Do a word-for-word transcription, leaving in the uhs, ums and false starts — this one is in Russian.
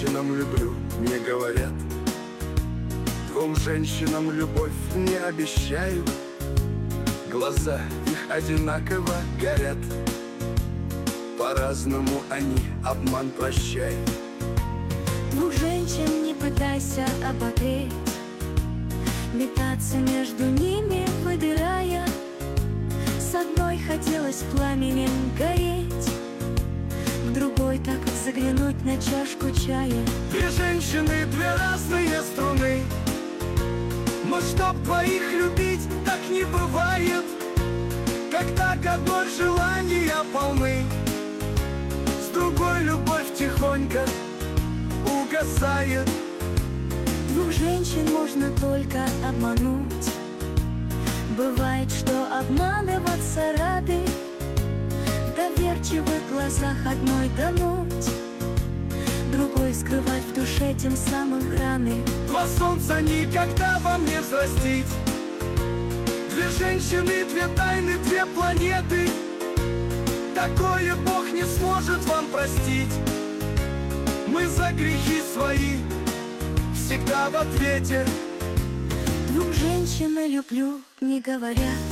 женщинам люблю не говорят, двум женщинам любовь не обещаю. Глаза их одинаково горят, по-разному они обман прощают. Двух женщин не пытайся обогреть, метаться между ними выбирая. С одной хотелось пламенем гореть, к другой так заглянуть на чашку чая. Две женщины, две разные струны, но чтоб двоих любить, так не бывает. Когда к одной желания полны, с другой любовь тихонько угасает. Двух женщин можно только обмануть, бывает, что обманываться рады. В доверчивых глазах одной тонуть, другой скрывать в душе тем самым раны. Два солнца никогда вам не взрастить, две женщины, две тайны, две планеты. Такое Бог не сможет вам простить. Мы за грехи свои всегда в ответе. Двух женщин люблю не говорят,